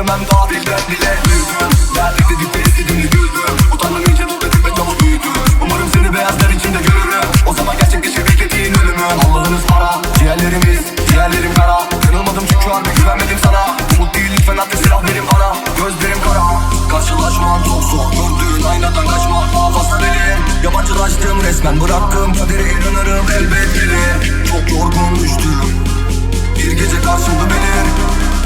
dönmem tatilden bile. Büyüdüm, derdik dedikte istediğimde güldüm. Utandım ince nefretim ve çabuk büyüdüm. Umarım seni beyazlar içinde görürüm. O zaman gerçekleşir beklediğin ölümü. Allah'ınız para, ciğerlerim kara. Kırılmadım çünkü harbi güvenmedim sana. Umut değil lütfen atla silah verin bana. Gözlerim kara, karşılaşmam çok zor. Gördüğün aynadan kaçmak fazla benim. Yabancılaştım resmen, bıraktım kadere inanırım elbet gelir. Çok yorgun düştüm, bir gece karşımda beni.